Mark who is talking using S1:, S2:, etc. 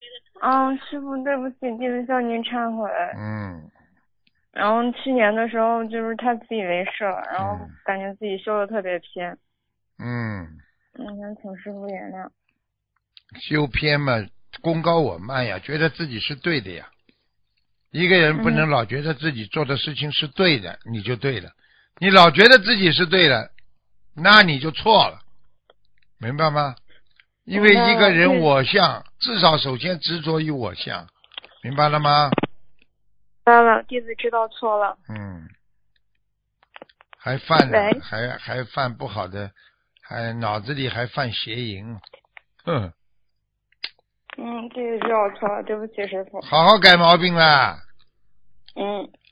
S1: 师傅，对不起，弟子向您忏悔。
S2: 嗯
S1: 然后去年的时候就是太自以为是了，然后
S2: 嗯
S1: 感觉自己修的特别偏，
S2: 嗯，
S1: 想请师傅原谅。
S2: 修偏嘛，功高我慢呀，觉得自己是对的呀。一个人不能
S1: 嗯，
S2: 老觉得自己做的事情是对的，你就对了；你老觉得自己是对的，那你就错了，明白吗？因为一个
S1: 明白了，
S2: 人我相，至少首先执着于我相，明白了吗？
S1: 弟子知道错了。
S2: 嗯，还犯呢，
S1: 喂，
S2: 还犯不好的，还脑子里还犯邪淫，哼，
S1: 弟子知道错了，对不起师傅。
S2: 好好改毛病啦。
S1: 嗯。